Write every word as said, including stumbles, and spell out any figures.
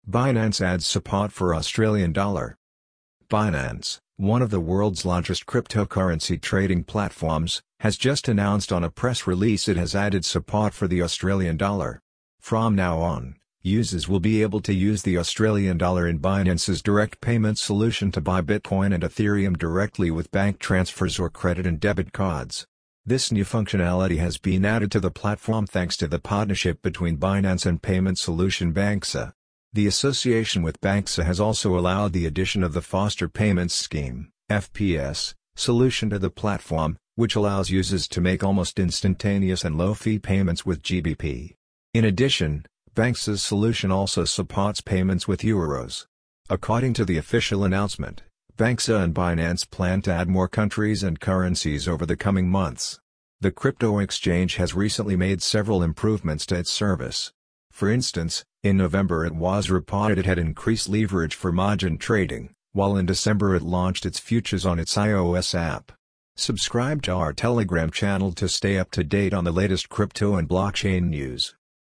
Binance adds support for Australian dollar. Binance, one of the world's largest cryptocurrency trading platforms, has just announced on a press release it has added support for the Australian dollar. From now on, users will be able to use the Australian dollar in Binance's direct payment solution to buy Bitcoin and Ethereum directly with bank transfers or credit and debit cards. This new functionality has been added to the platform thanks to the partnership between Binance and payment solution Banxa. The association with Banxa has also allowed the addition of the Faster Payments Scheme (F P S) solution to the platform, which allows users to make almost instantaneous and low-fee payments with G B P. In addition, Banxa's solution also supports payments with euros. According to the official announcement, Banxa and Binance plan to add more countries and currencies over the coming months. The crypto exchange has recently made several improvements to its service. For instance, in November it was reported it had increased leverage for margin trading, while in December it launched its futures on its iOS app. Subscribe to our Telegram channel to stay up to date on the latest crypto and blockchain news.